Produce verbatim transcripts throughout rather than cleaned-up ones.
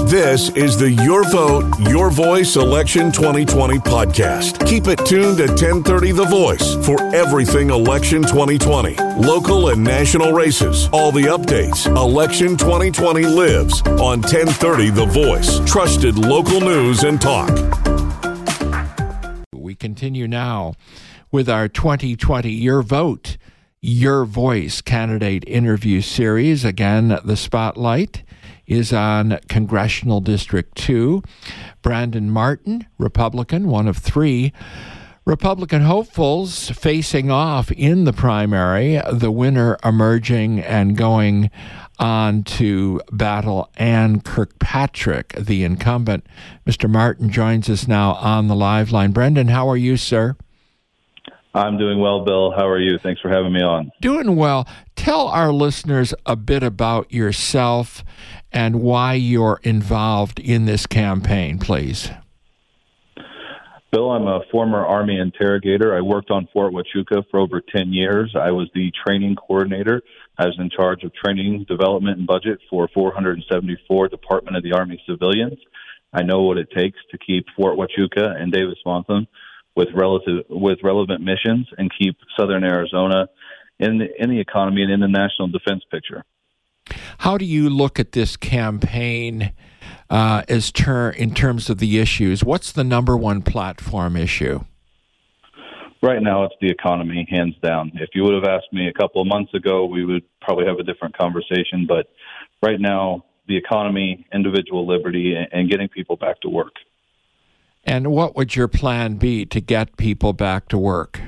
This is the Your Vote, Your Voice Election twenty twenty podcast. Keep it tuned to ten thirty The Voice for everything Election twenty twenty. Local and national races, all the updates. Election twenty twenty lives on ten thirty The Voice. Trusted local news and talk. We continue now with our twenty twenty Your Vote, Your Voice candidate interview series. Again, the spotlight is on Congressional District two. Brandon Martin, Republican, one of three Republican hopefuls facing off in the primary, the winner emerging and going on to battle Ann Kirkpatrick, the incumbent. Mister Martin joins us now on the live line. Brendan, how are you, sir? I'm doing well, Bill. How are you? Thanks for having me on. Doing well. Tell our listeners a bit about yourself and why you're involved in this campaign, please. Bill, I'm a former Army interrogator. I worked on Fort Huachuca for over ten years. I was the training coordinator. I was in charge of training, development, and budget for four hundred seventy-four Department of the Army civilians. I know what it takes to keep Fort Huachuca and Davis-Monthan with relative with relevant missions and keep Southern Arizona in the, in the economy and in the national defense picture. How do you look at this campaign uh, as ter- in terms of the issues? What's the number one platform issue? Right now, it's the economy, hands down. If you would have asked me a couple of months ago, we would probably have a different conversation. But right now, the economy, individual liberty, and getting people back to work. And what would your plan be to get people back to work?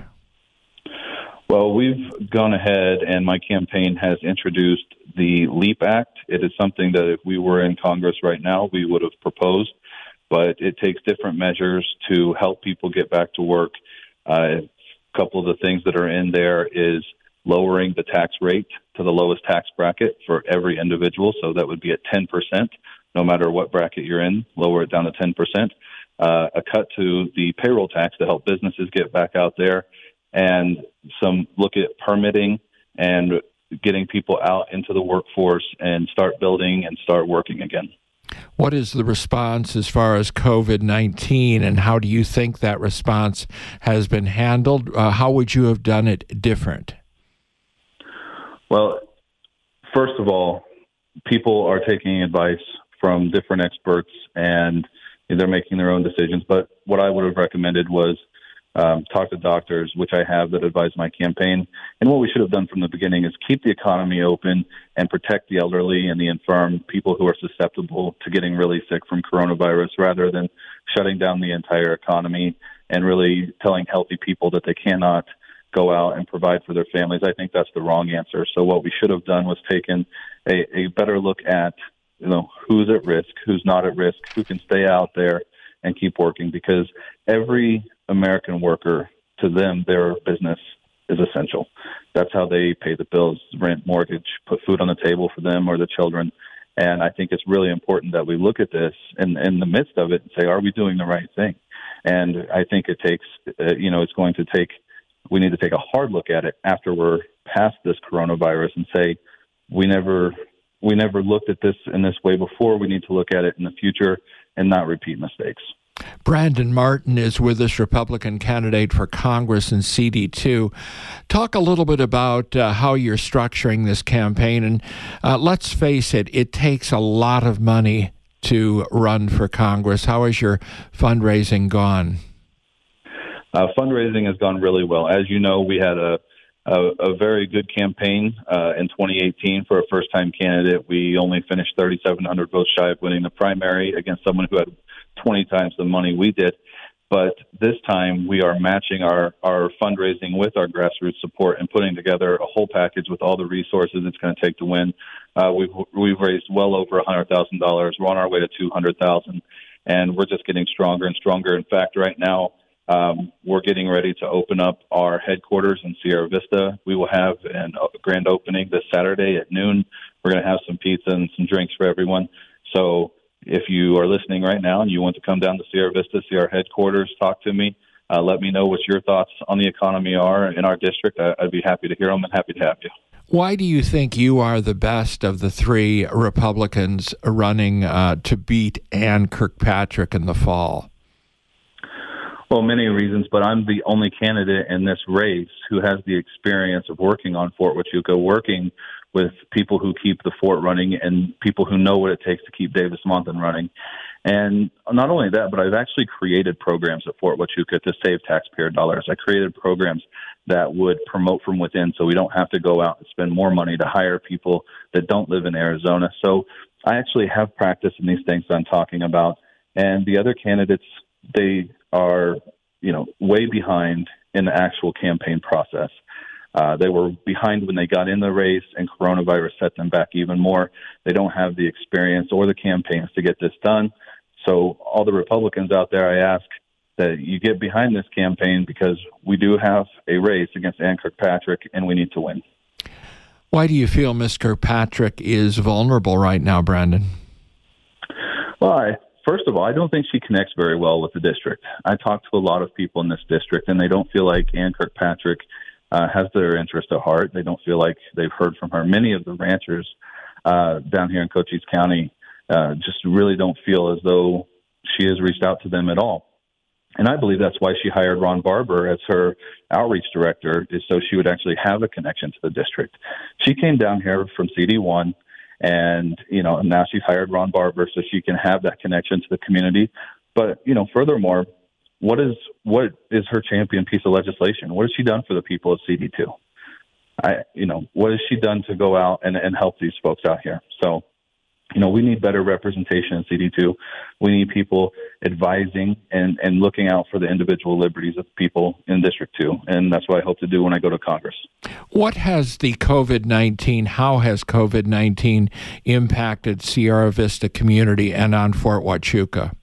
Well, we've gone ahead, and my campaign has introduced the LEAP Act. It is something that if we were in Congress right now, we would have proposed, but it takes different measures to help people get back to work. Uh, a couple of the things that are in there is lowering the tax rate to the lowest tax bracket for every individual, so that would be at ten percent, no matter what bracket you're in, lower it down to ten percent. Uh, a cut to the payroll tax to help businesses get back out there, and some look at permitting and getting people out into the workforce and start building and start working again. What is the response as far as COVID nineteen, and how do you think that response has been handled? Uh, how would you have done it different? Well, first of all, people are taking advice from different experts, and they're making their own decisions. But what I would have recommended was um, talk to doctors, which I have that advise my campaign. And what we should have done from the beginning is keep the economy open and protect the elderly and the infirm, people who are susceptible to getting really sick from coronavirus, rather than shutting down the entire economy and really telling healthy people that they cannot go out and provide for their families. I think that's the wrong answer. So what we should have done was taken a, a better look at you know, who's at risk, who's not at risk, who can stay out there and keep working, because every American worker, to them, their business is essential. That's how they pay the bills, rent, mortgage, put food on the table for them or the children. And I think it's really important that we look at this in, in the midst of it and say, are we doing the right thing? And I think it takes, uh, you know, it's going to take, we need to take a hard look at it after we're past this coronavirus and say, we never... We never looked at this in this way before. We need to look at it in the future and not repeat mistakes. Brandon Martin is with us, Republican candidate for Congress in C D two. Talk a little bit about uh, how you're structuring this campaign. And uh, let's face it, it takes a lot of money to run for Congress. How has your fundraising gone? Uh, fundraising has gone really well. As you know, we had a A, a very good campaign uh, in twenty eighteen for a first-time candidate. We only finished thirty-seven hundred votes shy of winning the primary against someone who had twenty times the money we did. But this time, we are matching our, our fundraising with our grassroots support and putting together a whole package with all the resources it's going to take to win. Uh, we've, we've raised well over one hundred thousand dollars. We're on our way to two hundred thousand dollars, and we're just getting stronger and stronger. In fact, right now, Um, we're getting ready to open up our headquarters in Sierra Vista. We will have an, a grand opening this Saturday at noon. We're going to have some pizza and some drinks for everyone. So if you are listening right now and you want to come down to Sierra Vista, see our headquarters, talk to me, uh, let me know what your thoughts on the economy are in our district. I, I'd be happy to hear them and happy to have you. Why do you think you are the best of the three Republicans running uh, to beat Ann Kirkpatrick in the fall? Well, many reasons, but I'm the only candidate in this race who has the experience of working on Fort Huachuca, working with people who keep the fort running and people who know what it takes to keep Davis-Monthan running. And not only that, but I've actually created programs at Fort Huachuca to save taxpayer dollars. I created programs that would promote from within so we don't have to go out and spend more money to hire people that don't live in Arizona. So I actually have practice in these things I'm talking about. And the other candidates, they are, you know, way behind in the actual campaign process. Uh, they were behind when they got in the race, and coronavirus set them back even more. They don't have the experience or the campaigns to get this done. So all the Republicans out there, I ask that you get behind this campaign because we do have a race against Ann Kirkpatrick, and we need to win. Why do you feel Miz Kirkpatrick is vulnerable right now, Brandon? Well, I, first of all, I don't think she connects very well with the district. I talk to a lot of people in this district, and they don't feel like Ann Kirkpatrick uh, has their interest at heart. They don't feel like they've heard from her. Many of the ranchers uh, down here in Cochise County uh, just really don't feel as though she has reached out to them at all. And I believe that's why she hired Ron Barber as her outreach director, is so she would actually have a connection to the district. She came down here from C D one, and, you know, now she's hired Ron Barber so she can have that connection to the community. But, you know, furthermore, what is what is her champion piece of legislation? What has she done for the people of C D two? I, you know, what has she done to go out and, and help these folks out here? So, you know, we need better representation in C D two. We need people advising and, and looking out for the individual liberties of people in District two. And that's what I hope to do when I go to Congress. What has the COVID nineteen, how has COVID nineteen impacted Sierra Vista community and on Fort Huachuca?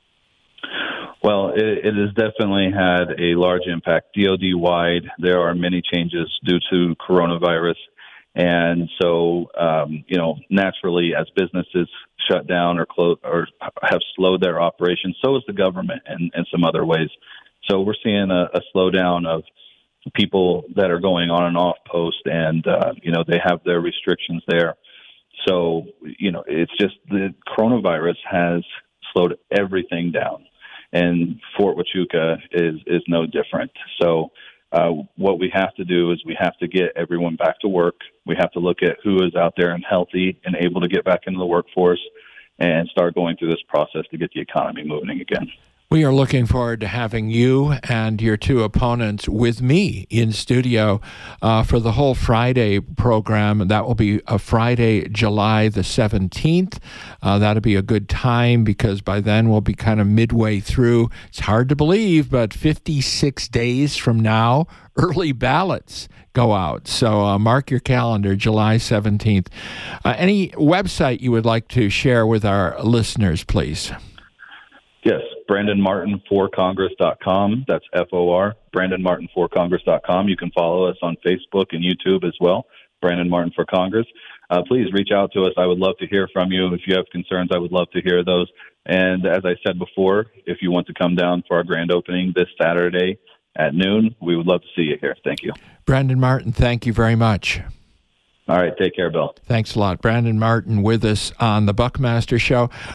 Well, it, it has definitely had a large impact. D O D-wide, there are many changes due to coronavirus. And so, um, you know, naturally, as businesses shut down or close or have slowed their operations, so is the government and, and some other ways. So we're seeing a, a slowdown of people that are going on and off post, and, uh, you know, they have their restrictions there. So, you know, it's just the coronavirus has slowed everything down, and Fort Huachuca is, is no different. So, Uh, what we have to do is we have to get everyone back to work. We have to look at who is out there and healthy and able to get back into the workforce and start going through this process to get the economy moving again. We are looking forward to having you and your two opponents with me in studio uh, for the whole Friday program. That will be a Friday, July the seventeenth. Uh, that'll be a good time because by then we'll be kind of midway through. It's hard to believe, but fifty-six days from now, early ballots go out. So uh, mark your calendar, July seventeenth. Uh, any website you would like to share with our listeners, please? Yes, Brandon Martin for Congress dot com. That's F O R, Brandon Martin for Congress dot com. You can follow us on Facebook and YouTube as well, Brandon Martin for Congress. Uh, please reach out to us. I would love to hear from you. If you have concerns, I would love to hear those. And as I said before, if you want to come down for our grand opening this Saturday at noon, we would love to see you here. Thank you. Brandon Martin, thank you very much. All right, take care, Bill. Thanks a lot. Brandon Martin with us on the Buckmaster Show.